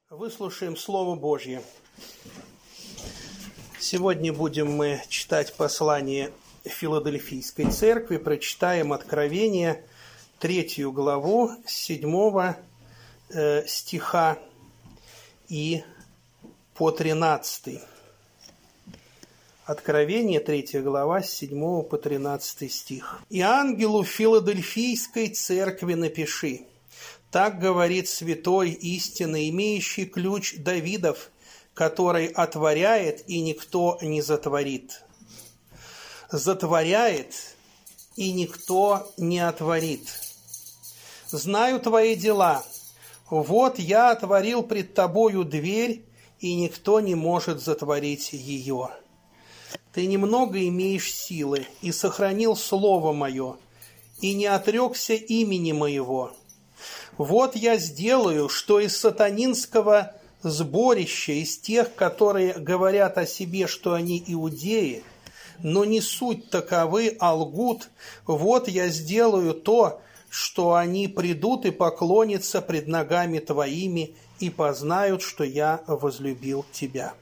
Выслушаем Слово Божье. Сегодня будем мы читать послание Филадельфийской церкви. Прочитаем Откровение, 3 главу, с 7 стиха и по 13. Откровение, 3 глава, с 7 по 13 стих. «И ангелу Филадельфийской церкви напиши: так говорит святой истинно, имеющий ключ Давидов, который отворяет, и никто не затворит. Затворяет, и никто не отворит. Знаю твои дела. Вот я отворил пред тобою дверь, и никто не может затворить ее. Ты немного имеешь силы, и сохранил слово мое, и не отрекся имени моего. Вот я сделаю, что из сатанинского сборища, из тех, которые говорят о себе, что они иудеи, но не суть таковы, а лгут, вот я сделаю то, что они придут и поклонятся пред ногами твоими и познают, что я возлюбил тебя.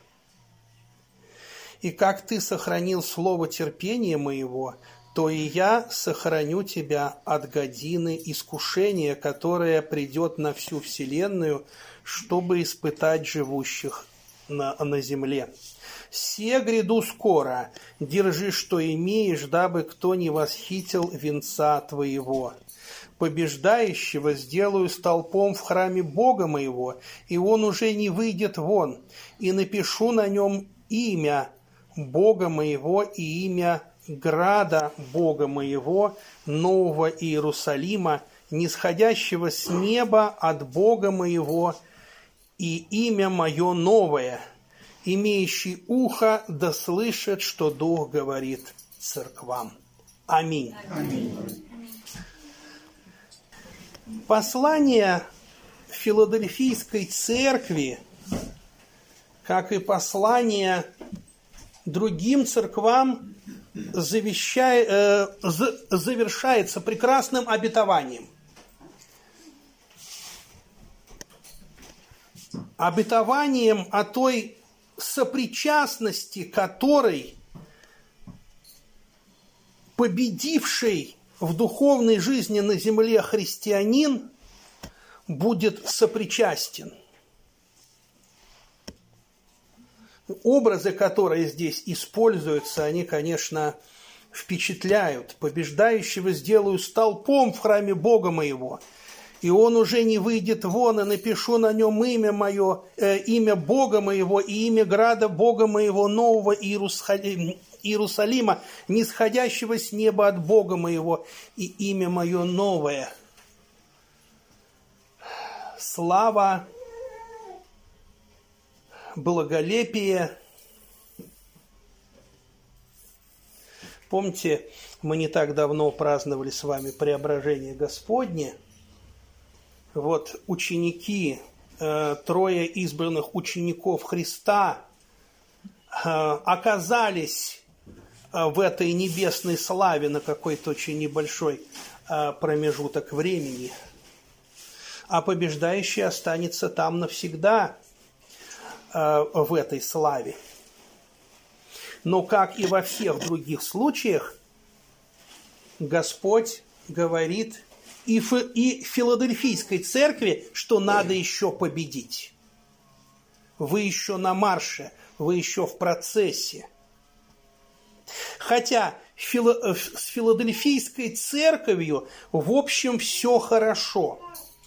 И как ты сохранил слово терпения моего, то и я сохраню тебя от годины искушения, которое придет на всю вселенную, чтобы испытать живущих на земле. Се гряду скоро, держи, что имеешь, дабы кто не восхитил венца твоего. Побеждающего сделаю столпом в храме Бога моего, и он уже не выйдет вон, и напишу на нем имя Бога моего и имя града Бога моего, Нового Иерусалима, нисходящего с неба от Бога моего, и имя мое новое, имеющий ухо да слышит, что Дух говорит церквам. Аминь. Аминь. Послание Филадельфийской церкви, как и послание другим церквам, завершается прекрасным обетованием. Обетованием о той сопричастности, которой победивший в духовной жизни на земле христианин будет сопричастен. Образы, которые здесь используются, они, конечно, впечатляют. Побеждающего сделаю столпом в храме Бога моего, и он уже не выйдет вон, и напишу на нем имя мое, имя Бога моего и имя града Бога моего, Нового Иерусалима, нисходящего с неба от Бога моего, и имя мое новое. Слава, благолепие. Помните, мы не так давно праздновали с вами Преображение Господне. Вот ученики, 3 избранных учеников Христа оказались в этой небесной славе на какой-то очень небольшой промежуток времени, а побеждающий останется там навсегда, в этой славе. Но, как и во всех других случаях, Господь говорит и Филадельфийской церкви, что надо еще победить. Вы еще на марше, вы еще в процессе. Хотя с Филадельфийской церковью, в общем, все хорошо.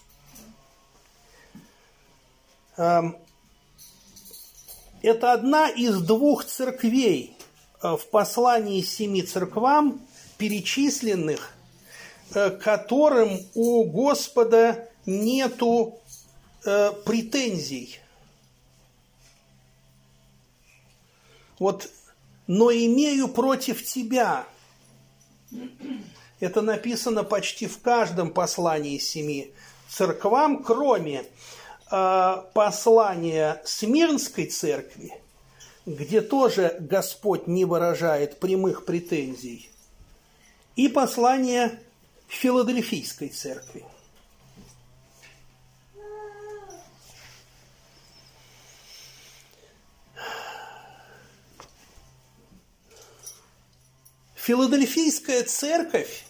Это одна из 2 церквей в послании 7 церквам, перечисленных, которым у Господа нету претензий. Вот, но имею против тебя. Это написано почти в каждом послании 7 церквам, кроме послание Смирнской церкви, где тоже Господь не выражает прямых претензий, и послание Филадельфийской церкви. Филадельфийская церковь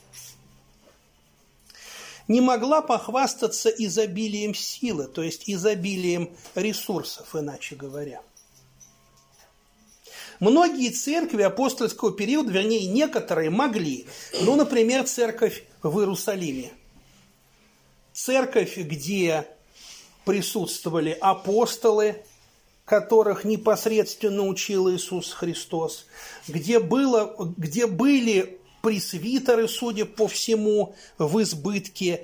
не могла похвастаться изобилием силы, то есть изобилием ресурсов, иначе говоря. Многие церкви апостольского периода, вернее, некоторые могли. Ну, например, церковь в Иерусалиме. Церковь, где присутствовали апостолы, которых непосредственно учил Иисус Христос, где были пресвитеры, судя по всему, в избытке,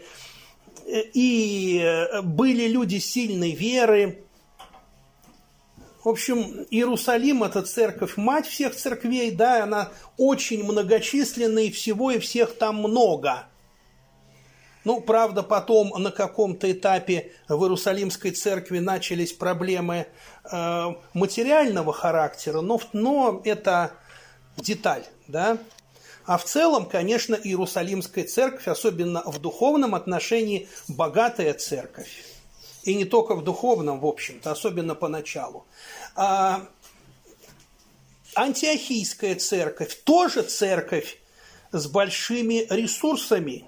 и были люди сильной веры. В общем, Иерусалим – это церковь-мать всех церквей, да, она очень многочисленная, и всего и всех там много. Ну, правда, потом на каком-то этапе в Иерусалимской церкви начались проблемы материального характера, но это деталь, да. А в целом, конечно, Иерусалимская церковь, особенно в духовном отношении, богатая церковь. И не только в духовном, в общем-то, особенно поначалу. Антиохийская церковь тоже церковь с большими ресурсами,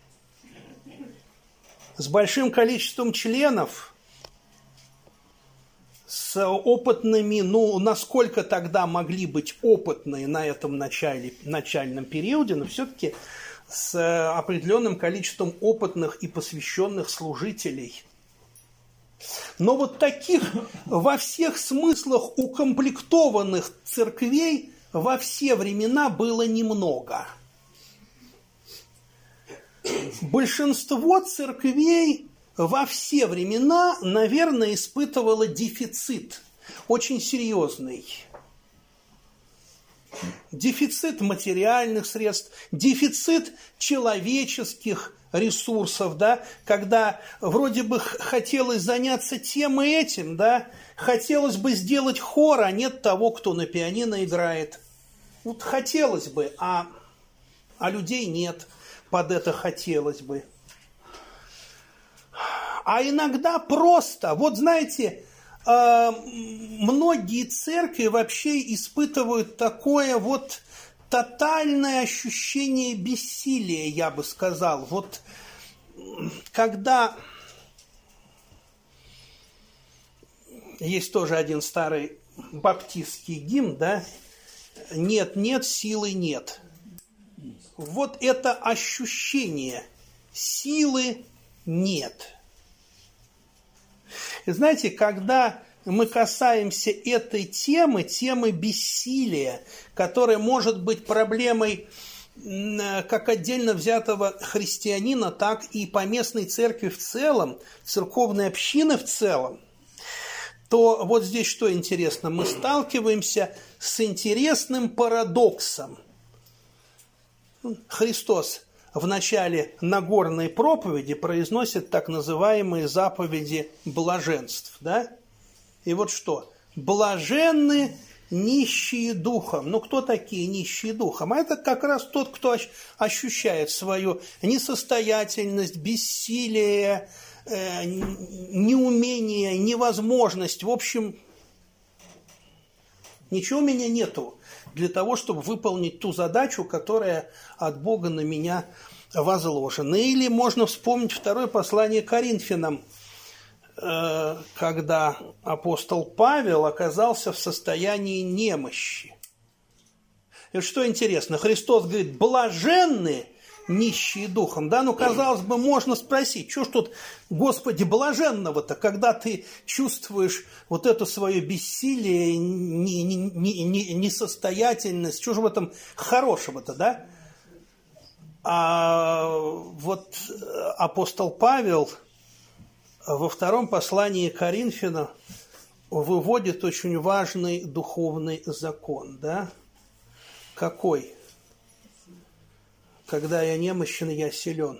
с большим количеством членов, с опытными, ну, насколько тогда могли быть опытные на этом начальном периоде, но все-таки с определенным количеством опытных и посвященных служителей. Но вот таких во всех смыслах укомплектованных церквей во все времена было немного. Большинство церквей во все времена, наверное, испытывало дефицит, очень серьезный. Дефицит материальных средств, дефицит человеческих ресурсов, да, когда вроде бы хотелось заняться тем и этим, да, хотелось бы сделать хор, а нет того, кто на пианино играет. Вот хотелось бы, а людей нет, под это хотелось бы. А иногда просто, вот знаете, многие церкви вообще испытывают такое вот тотальное ощущение бессилия, я бы сказал. Вот когда есть тоже один старый баптистский гимн, да, «Нет, силы нет». Вот это ощущение силы нет. И знаете, когда мы касаемся этой темы бессилия, которая может быть проблемой как отдельно взятого христианина, так и поместной церкви в целом, церковной общины в целом, то вот здесь что интересно, мы сталкиваемся с интересным парадоксом. Христос в начале Нагорной проповеди произносит так называемые заповеди блаженств, да? И вот что? Блаженны нищие духом. Ну, кто такие нищие духом? А это как раз тот, кто ощущает свою несостоятельность, бессилие, неумение, невозможность. В общем, ничего у меня нету для того, чтобы выполнить ту задачу, которая от Бога на меня возложена. Или можно вспомнить второе послание Коринфянам, когда апостол Павел оказался в состоянии немощи. И что интересно, Христос говорит, блаженны нищие духом. Да, ну, казалось бы, можно спросить, что ж тут, Господи, блаженного-то, когда ты чувствуешь вот это свое бессилие, несостоятельность, что же в этом хорошего-то, да? А вот апостол Павел во втором послании к Коринфянам выводит очень важный духовный закон, да? Какой? Когда я немощен, я силен.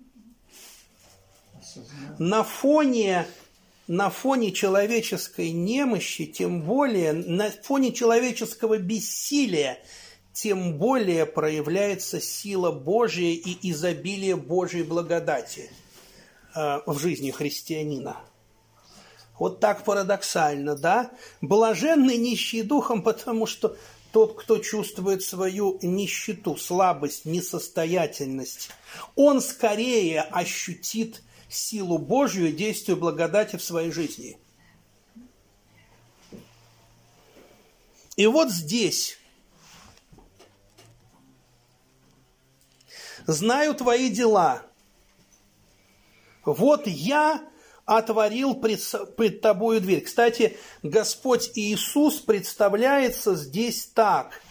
На фоне человеческой немощи, тем более, на фоне человеческого бессилия, тем более проявляется сила Божия и изобилие Божьей благодати в жизни христианина. Вот так парадоксально, да? Блаженны нищие духом, потому что тот, кто чувствует свою нищету, слабость, несостоятельность, он скорее ощутит силу Божью и действие благодати в своей жизни. И вот здесь знаю твои дела. Вот я отворил пред тобою дверь. Кстати, Господь Иисус представляется здесь так.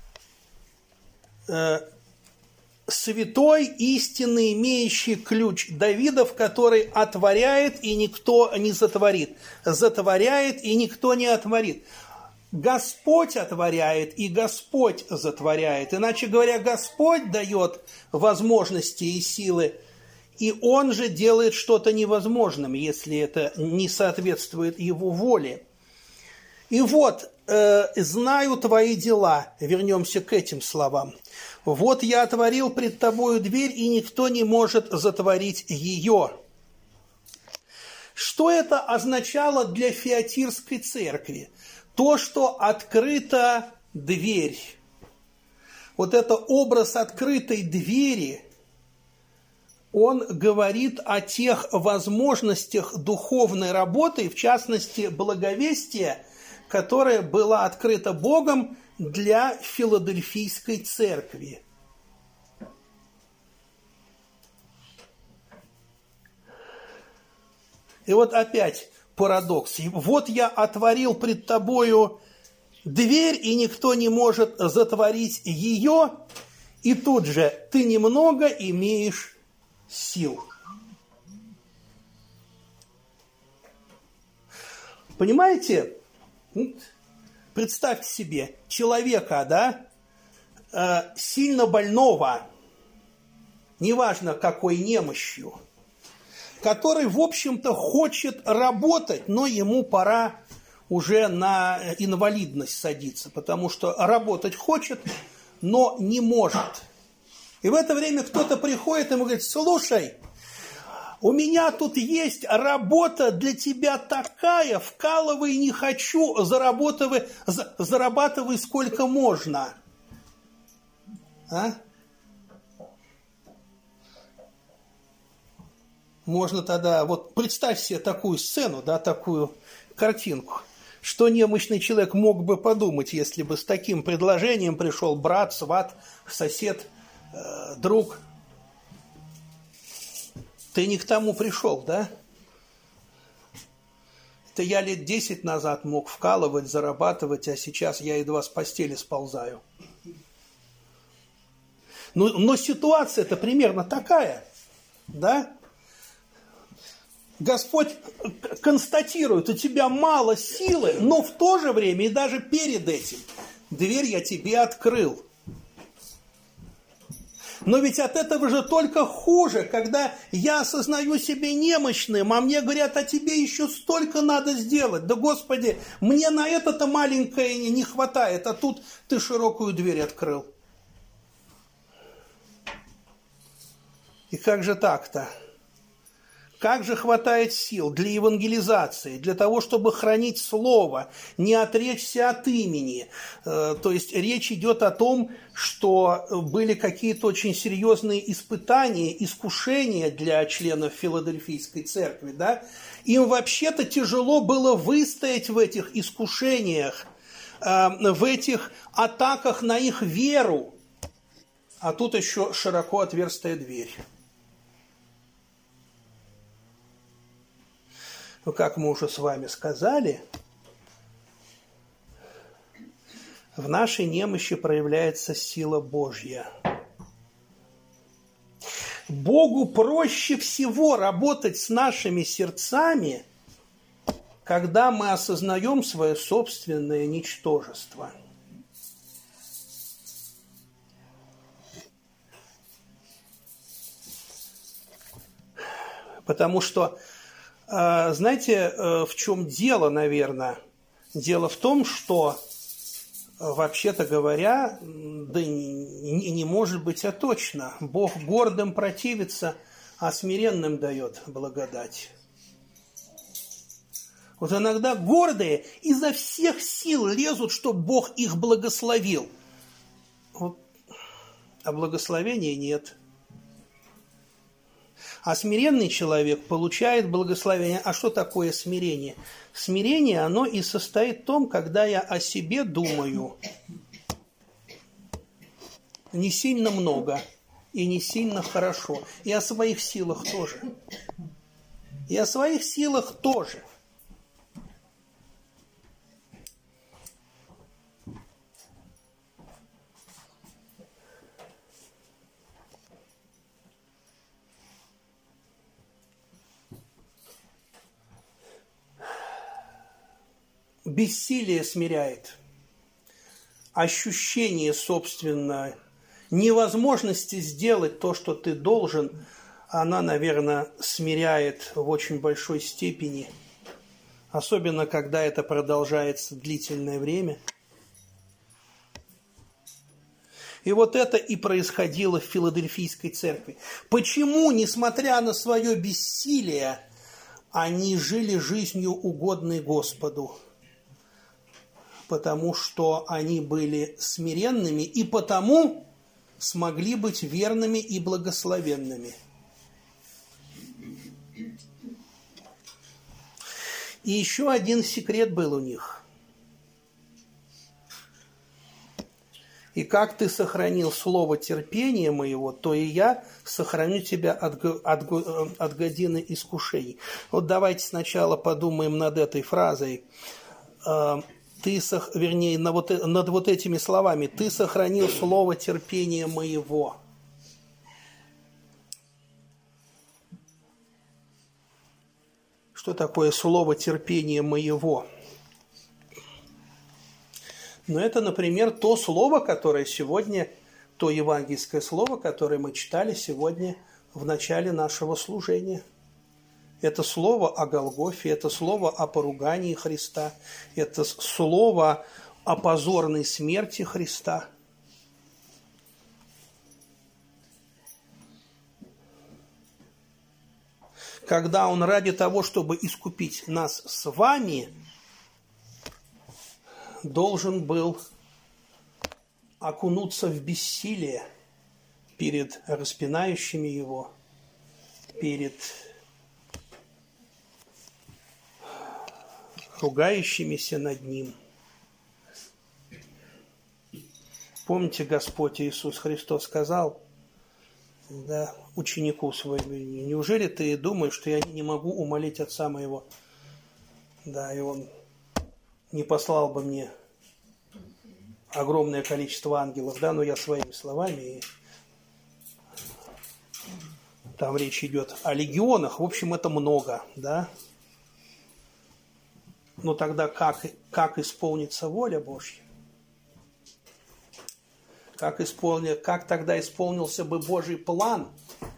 Святой, истинный, имеющий ключ Давидов, который отворяет, и никто не затворит. Затворяет, и никто не отворит. Господь отворяет, и Господь затворяет. Иначе говоря, Господь дает возможности и силы, и Он же делает что-то невозможным, если это не соответствует Его воле. И вот, знаю твои дела, вернемся к этим словам. Вот я отворил пред тобою дверь, и никто не может затворить ее. Что это означало для Фиатирской церкви? То, что открыта дверь. Вот это образ открытой двери, он говорит о тех возможностях духовной работы, в частности, благовестия, которая была открыта Богом для Филадельфийской церкви. И вот опять парадокс. Вот я отворил пред тобою дверь, и никто не может затворить ее, и тут же ты немного имеешь сил. Понимаете? Представьте себе человека, да, сильно больного, неважно какой немощью, который, в общем-то, хочет работать, но ему пора уже на инвалидность садиться, потому что работать хочет, но не может. И в это время кто-то приходит и ему говорит: слушай, у меня тут есть работа для тебя такая, вкалывай не хочу, зарабатывай сколько можно. А? Можно тогда, вот представь себе такую сцену, да, такую картинку, что немощный человек мог бы подумать, если бы с таким предложением пришел брат, сват, сосед, друг. Ты не к тому пришел, да? Это я лет 10 назад мог вкалывать, зарабатывать, а сейчас я едва с постели сползаю. Но ситуация-то примерно такая, да? Господь констатирует, у тебя мало силы, но в то же время и даже перед этим дверь я тебе открыл. Но ведь от этого же только хуже, когда я осознаю себя немощным, а мне говорят, а тебе еще столько надо сделать. Да, Господи, мне на это-то маленькое не хватает, а тут ты широкую дверь открыл. И как же так-то? Как же хватает сил для евангелизации, для того, чтобы хранить слово, не отречься от имени. То есть речь идет о том, что были какие-то очень серьезные испытания, искушения для членов Филадельфийской церкви. Да? Им вообще-то тяжело было выстоять в этих искушениях, в этих атаках на их веру. А тут еще широко отверстая дверь. Но, как мы уже с вами сказали, в нашей немощи проявляется сила Божья. Богу проще всего работать с нашими сердцами, когда мы осознаем свое собственное ничтожество. Потому что знаете, в чем дело, наверное? Дело в том, что, вообще-то говоря, да не может быть, а точно, Бог гордым противится, а смиренным дает благодать. Вот иногда гордые изо всех сил лезут, чтобы Бог их благословил. Вот. А благословения нет. А смиренный человек получает благословение. А что такое смирение? Смирение, оно и состоит в том, когда я о себе думаю не сильно много и не сильно хорошо. И о своих силах тоже. И о своих силах тоже. Бессилие смиряет. Ощущение, собственно, невозможности сделать то, что ты должен, она, наверное, смиряет в очень большой степени. Особенно, когда это продолжается длительное время. И вот это и происходило в Филадельфийской церкви. Почему, несмотря на свое бессилие, они жили жизнью, угодной Господу? Потому что они были смиренными и потому смогли быть верными и благословенными. И еще один секрет был у них. И как ты сохранил слово терпения моего, то и я сохраню тебя от годины искушений. Вот давайте сначала подумаем над этой фразой. Над вот этими словами. Ты сохранил слово терпения моего. Что такое слово терпения моего? Ну, это, например, то слово, которое сегодня, то евангельское слово, которое мы читали сегодня в начале нашего служения. Это слово о Голгофе, это слово о поругании Христа, это слово о позорной смерти Христа. Когда Он ради того, чтобы искупить нас с вами, должен был окунуться в бессилие перед распинающими Его, перед ругающимися над Ним. Помните, Господь Иисус Христос сказал, да, ученику своему: неужели ты думаешь, что я не могу умолить Отца моего? Да, и Он не послал бы мне огромное количество ангелов, да, но я своими словами. И там речь идет о легионах, в общем, это много, да. Но тогда как исполнится воля Божья? Как тогда исполнился бы Божий план?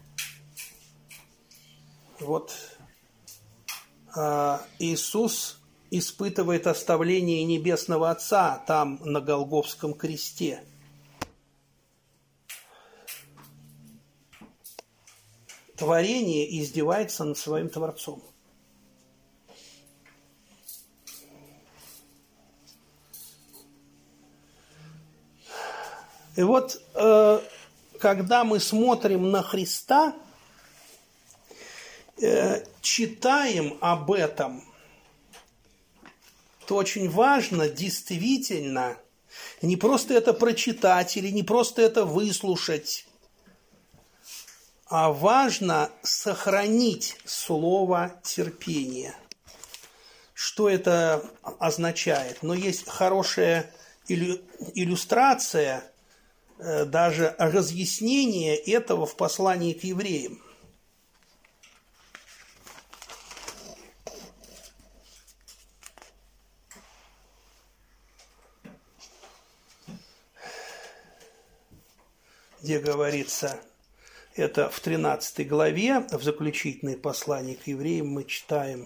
Вот Иисус испытывает оставление Небесного Отца там, на Голгофском кресте. Творение издевается над своим Творцом. И вот, когда мы смотрим на Христа, читаем об этом, то очень важно действительно не просто это прочитать или не просто это выслушать, а важно сохранить слово терпения. Что это означает? Но есть хорошая иллюстрация, даже разъяснение этого в послании к евреям. Где говорится, это в 13 главе, в заключительной послании к евреям мы читаем,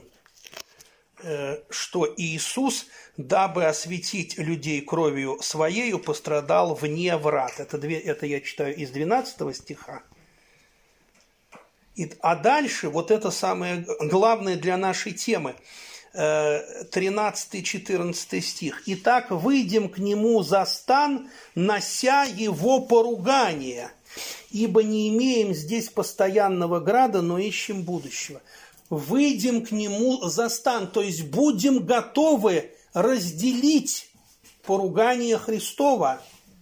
что Иисус, дабы осветить людей кровью Своею, пострадал вне врат. Это я читаю из 12 стиха. А дальше, вот это самое главное для нашей темы. 13-14 стих. «Итак, выйдем к нему за стан, нося его поругание, ибо не имеем здесь постоянного града, но ищем будущего». Выйдем к нему за стан, то есть будем готовы разделить поругание Христова.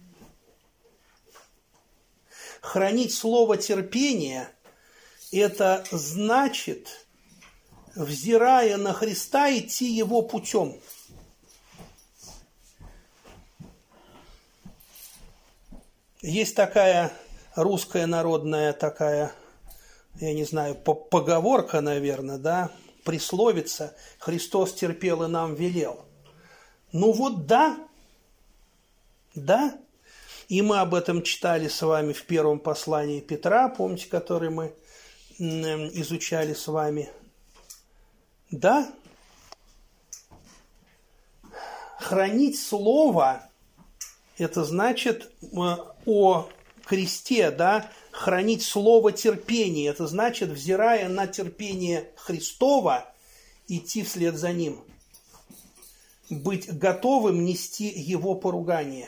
Хранить слово терпения – это значит, взирая на Христа, идти его путем. Есть такая русская народная такая, я не знаю, поговорка, наверное, да, присловица: «Христос терпел и нам велел». Ну вот да, и мы об этом читали с вами в первом послании Петра, помните, который мы изучали с вами. Да, хранить слово – это значит о кресте, да, хранить слово терпения – это значит, взирая на терпение Христова, идти вслед за ним, быть готовым нести его поругание.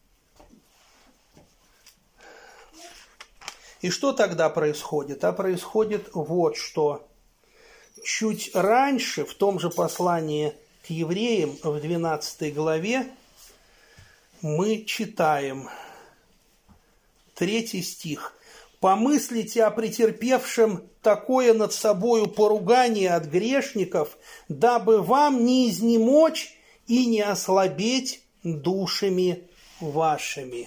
И что тогда происходит? А происходит вот что. Чуть раньше, в том же послании к евреям, в 12 главе, мы читаем 3 стих. «Помыслите о претерпевшем такое над собою поругание от грешников, дабы вам не изнемочь и не ослабеть душами вашими».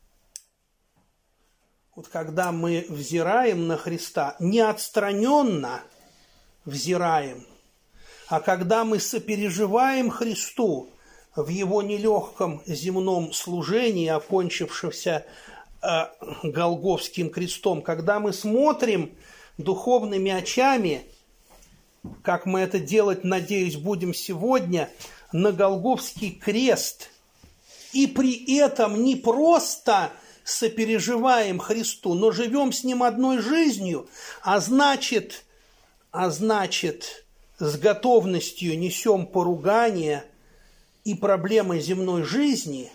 Вот когда мы взираем на Христа, не отстраненно взираем, а когда мы сопереживаем Христу в его нелегком земном служении, окончившемся Голгофским крестом, когда мы смотрим духовными очами, как мы это делать, надеюсь, будем сегодня, на Голгофский крест, и при этом не просто сопереживаем Христу, но живем с Ним одной жизнью, а значит, с готовностью несем поругание и проблемы земной жизни,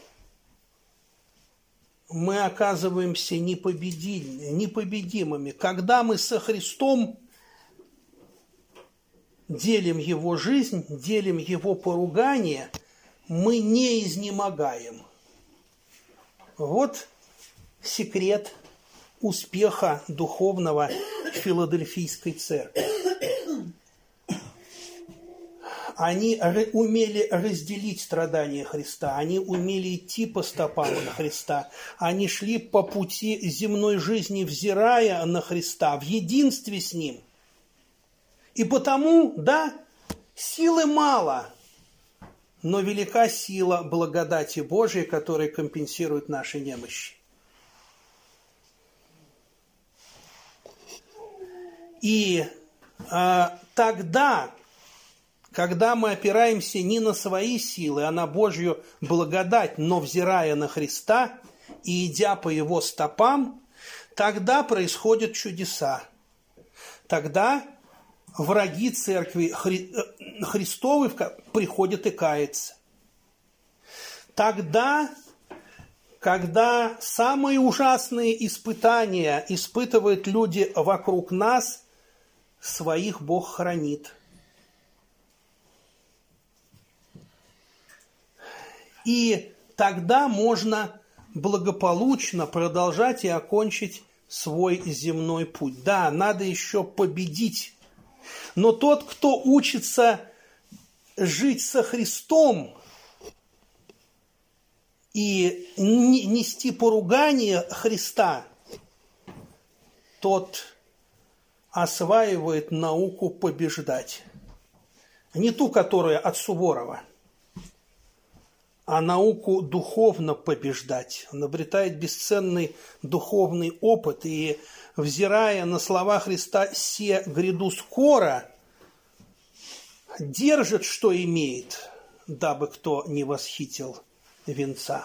мы оказываемся непобедимыми. Когда мы со Христом делим Его жизнь, делим Его поругание, мы не изнемогаем. Вот секрет успеха духовного Филадельфийской церкви. Они умели разделить страдания Христа, они умели идти по стопам Христа, они шли по пути земной жизни, взирая на Христа, в единстве с Ним. И потому, да, силы мало, но велика сила благодати Божией, которая компенсирует наши немощи. И тогда, когда мы опираемся не на свои силы, а на Божью благодать, но взирая на Христа и идя по Его стопам, тогда происходят чудеса. Тогда враги церкви Христовой приходят и каются. Тогда, когда самые ужасные испытания испытывают люди вокруг нас, своих Бог хранит. И тогда можно благополучно продолжать и окончить свой земной путь. Да, надо еще победить. Но тот, кто учится жить со Христом и нести поругание Христа, тот осваивает науку побеждать. Не ту, которая от Суворова, а науку духовно побеждать. Он обретает бесценный духовный опыт и, взирая на слова Христа «се гряду скоро», держит, что имеет, дабы кто не восхитил венца.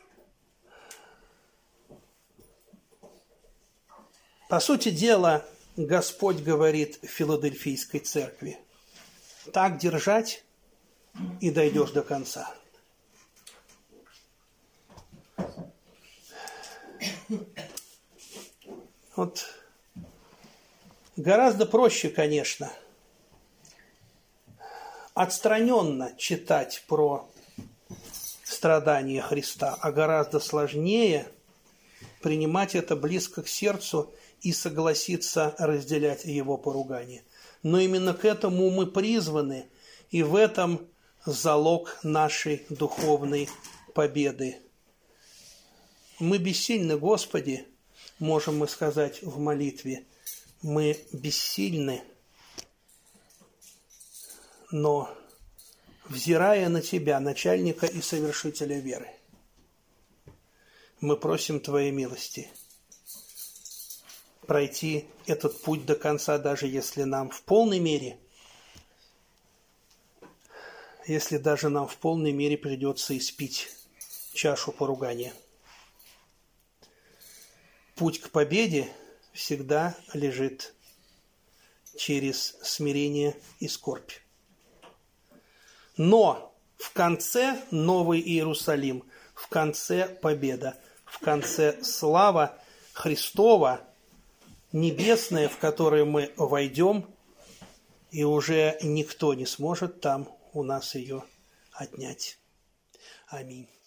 По сути дела, Господь говорит Филадельфийской церкви: так держать, и дойдешь до конца. Вот гораздо проще, конечно, отстраненно читать про страдания Христа, а гораздо сложнее принимать это близко к сердцу и согласиться разделять его поругание. Но именно к этому мы призваны, и в этом залог нашей духовной победы. Мы бессильны, Господи, можем мы сказать в молитве, мы бессильны, но, взирая на Тебя, начальника и совершителя веры, мы просим Твоей милости пройти этот путь до конца, даже если нам в полной мере, придется испить чашу поругания. Путь к победе всегда лежит через смирение и скорбь. Но в конце Новый Иерусалим, в конце победа, в конце слава Христова, небесная, в которую мы войдем, и уже никто не сможет там у нас ее отнять. Аминь.